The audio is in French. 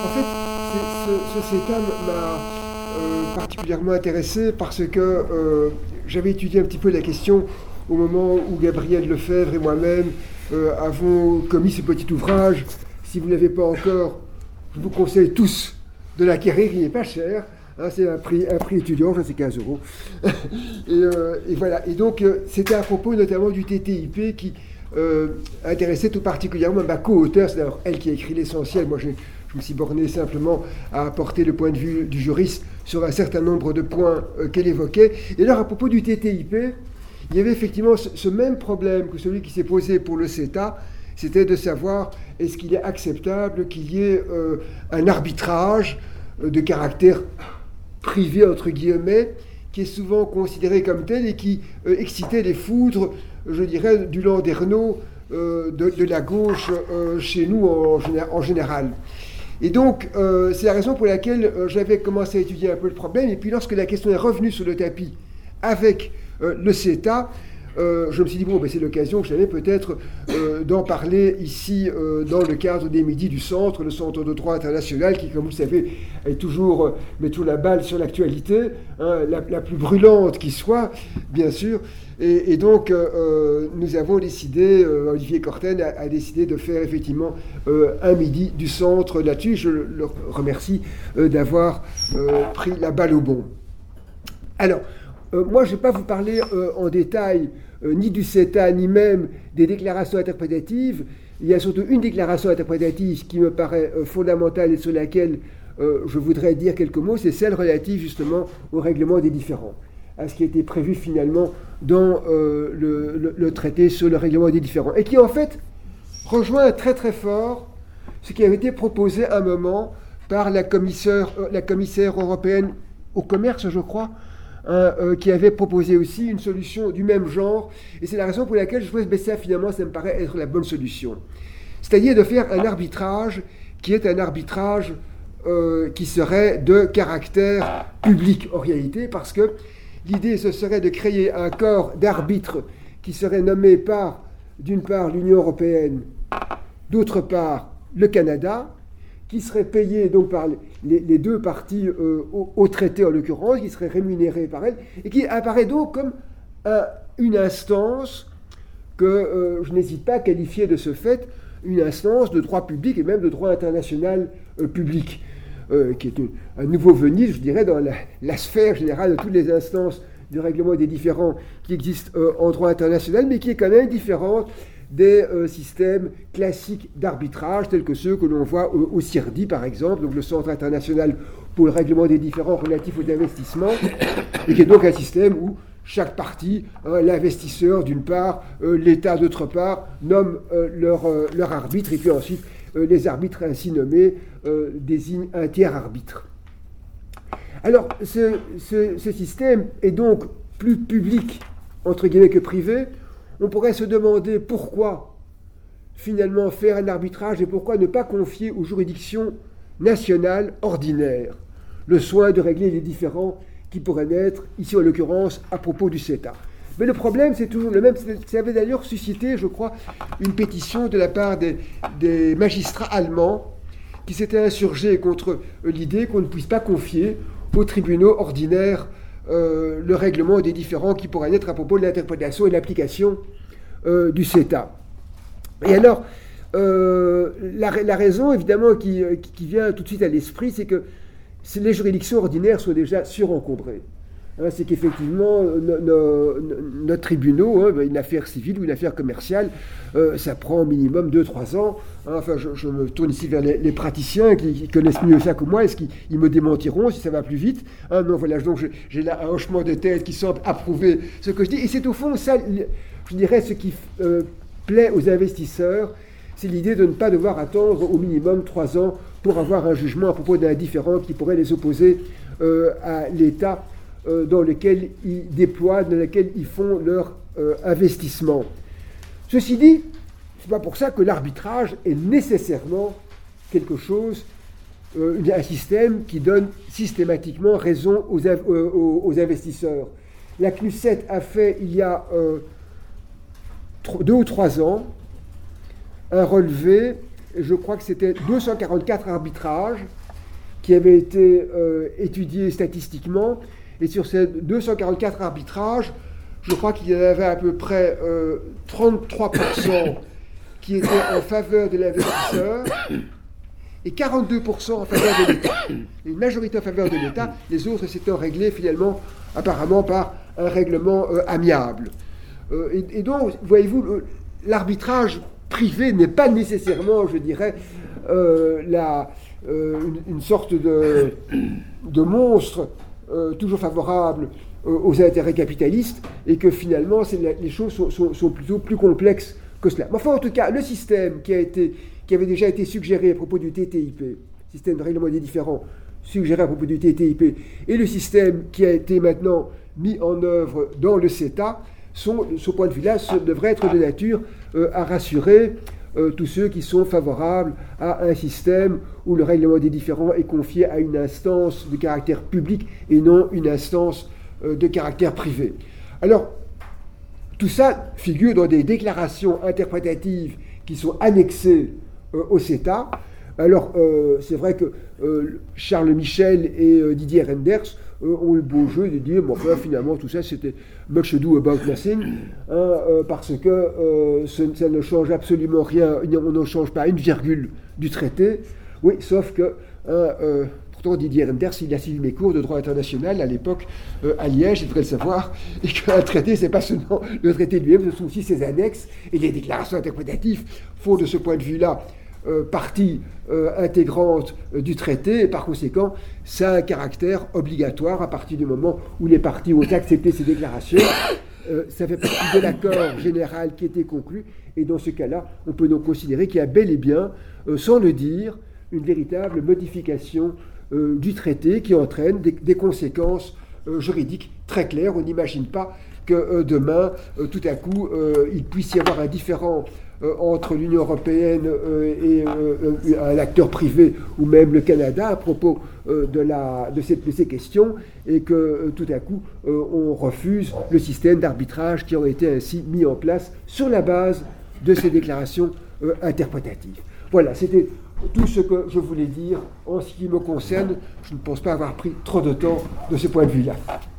En fait, ce CETA m'a particulièrement intéressé parce que j'avais étudié un petit peu la question au moment où Gabriel Lefebvre et moi-même avons commis ce petit ouvrage. Si vous ne l'avez pas encore, je vous conseille tous de l'acquérir, il n'est pas cher. Hein, c'est un prix étudiant, c'est 15 euros. et voilà. Et donc, c'était à propos notamment du TTIP qui intéressait tout particulièrement ma co-auteure. C'est d'ailleurs elle qui a écrit l'essentiel. Moi, je me suis borné simplement à apporter le point de vue du juriste sur un certain nombre de points qu'elle évoquait. Et alors, à propos du TTIP, il y avait effectivement ce même problème que celui qui s'est posé pour le CETA, c'était de savoir est-ce qu'il est acceptable qu'il y ait un arbitrage de caractère privé, entre guillemets, qui est souvent considéré comme tel et qui excitait les foudres, je dirais, du landerneau de la gauche chez nous en général. Et donc, c'est la raison pour laquelle j'avais commencé à étudier un peu le problème. Et puis, lorsque la question est revenue sur le tapis avec le CETA, je me suis dit, bon, c'est l'occasion que j'avais peut-être d'en parler ici dans le cadre des Midis du Centre, le Centre de droit international qui, comme vous le savez, est toujours, met toujours la balle sur l'actualité, hein, la plus brûlante qui soit, bien sûr. Et donc, nous avons décidé, Olivier Corten a décidé de faire effectivement un Midi du Centre là-dessus. Je le remercie d'avoir pris la balle au bond. Alors, moi, je ne vais pas vous parler en détail ni du CETA, ni même des déclarations interprétatives. Il y a surtout une déclaration interprétative qui me paraît fondamentale et sur laquelle je voudrais dire quelques mots, c'est celle relative justement au règlement des différends, à ce qui a été prévu finalement dans le traité sur le règlement des différends, et qui en fait rejoint très très fort ce qui avait été proposé à un moment par la commissaire européenne au commerce, je crois, qui avait proposé aussi une solution du même genre, et c'est la raison pour laquelle je trouve que ça finalement ça me paraît être la bonne solution, c'est-à-dire de faire un arbitrage qui est un arbitrage qui serait de caractère public en réalité, parce que l'idée ce serait de créer un corps d'arbitres qui serait nommé par, d'une part, l'Union européenne, d'autre part, le Canada, qui serait payé donc par les deux parties au traité en l'occurrence, qui serait rémunéré par elles, et qui apparaît donc comme une instance que je n'hésite pas à qualifier de ce fait, une instance de droit public et même de droit international public, qui est un nouveau venu, je dirais, dans la sphère générale de toutes les instances du règlement des différends qui existent en droit international, mais qui est quand même différente des systèmes classiques d'arbitrage, tels que ceux que l'on voit au CIRDI, par exemple, donc le Centre international pour le règlement des différends relatifs aux investissements, et qui est donc un système où chaque partie, l'investisseur d'une part, l'État d'autre part, nomme leur arbitre, et puis ensuite les arbitres ainsi nommés désignent un tiers arbitre. Alors, ce système est donc plus public, entre guillemets, que privé. On pourrait se demander pourquoi finalement faire un arbitrage et pourquoi ne pas confier aux juridictions nationales ordinaires le soin de régler les différends qui pourraient naître, ici en l'occurrence, à propos du CETA. Mais le problème, c'est toujours le même. Ça avait d'ailleurs suscité, je crois, une pétition de la part des magistrats allemands qui s'étaient insurgés contre l'idée qu'on ne puisse pas confier aux tribunaux ordinaires le règlement des différends qui pourraient naître à propos de l'interprétation et de l'application du CETA. Et alors, la raison, évidemment, qui vient tout de suite à l'esprit, c'est que les juridictions ordinaires sont déjà surencombrées. C'est qu'effectivement, nos tribunaux, une affaire civile ou une affaire commerciale, ça prend au minimum 2-3 ans. Enfin, je me tourne ici vers les praticiens qui connaissent mieux ça que moi. Est-ce qu'ils me démentiront si ça va plus vite? Non, voilà, donc j'ai là un hochement de tête qui semble approuver ce que je dis. Et c'est au fond ça, je dirais, ce qui plaît aux investisseurs, c'est l'idée de ne pas devoir attendre au minimum 3 ans pour avoir un jugement à propos d'un différend qui pourrait les opposer à l'État dans lequel ils déploient, dans lequel ils font leur investissement. Ceci dit, ce n'est pas pour ça que l'arbitrage est nécessairement quelque chose, un système qui donne systématiquement raison aux investisseurs. La CNUSET a fait, il y a 2 ou 3 ans, un relevé je crois que c'était 244 arbitrages qui avaient été étudiés statistiquement. Et sur ces 244 arbitrages, je crois qu'il y en avait à peu près 33% qui étaient en faveur de l'investisseur et 42% en faveur de l'État. Une majorité en faveur de l'État, les autres s'étant réglés finalement apparemment par un règlement amiable. Et donc, voyez-vous, l'arbitrage privé n'est pas nécessairement, je dirais, une sorte de monstre toujours favorable aux intérêts capitalistes, et que finalement les choses sont plutôt plus complexes que cela. Mais enfin, en tout cas, le système qui avait déjà été suggéré à propos du TTIP, système de règlement des différends suggéré à propos du TTIP, et le système qui a été maintenant mis en œuvre dans le CETA, ce point de vue-là, devrait être de nature à rassurer tous ceux qui sont favorables à un système où le règlement des différends est confié à une instance de caractère public et non une instance de caractère privé. Alors, tout ça figure dans des déclarations interprétatives qui sont annexées au CETA. Alors, c'est vrai que Charles Michel et Didier Reynders ont le beau jeu de dire, bon, enfin, finalement, tout ça, c'était much ado about nothing, parce que ça ne change absolument rien, on ne change pas une virgule du traité. Oui, sauf que, pourtant, Didier Reynders, il a suivi mes cours de droit international à l'époque à Liège, il devrait le savoir, et qu'un traité, c'est pas seulement le traité lui-même, ce sont aussi ses annexes, et les déclarations interprétatives font de ce point de vue-là partie intégrante du traité, et par conséquent, ça a un caractère obligatoire à partir du moment où les parties ont accepté ces déclarations. Ça fait partie de l'accord général qui était conclu, et dans ce cas-là, on peut donc considérer qu'il y a bel et bien, sans le dire, une véritable modification du traité qui entraîne des conséquences juridiques très claires. On n'imagine pas que demain, tout à coup, il puisse y avoir un différend entre l'Union européenne et un acteur privé, ou même le Canada, à propos de ces questions, et que tout à coup, on refuse le système d'arbitrage qui aurait été ainsi mis en place sur la base de ces déclarations interprétatives. Voilà, c'était tout ce que je voulais dire en ce qui me concerne. Je ne pense pas avoir pris trop de temps de ce point de vue-là.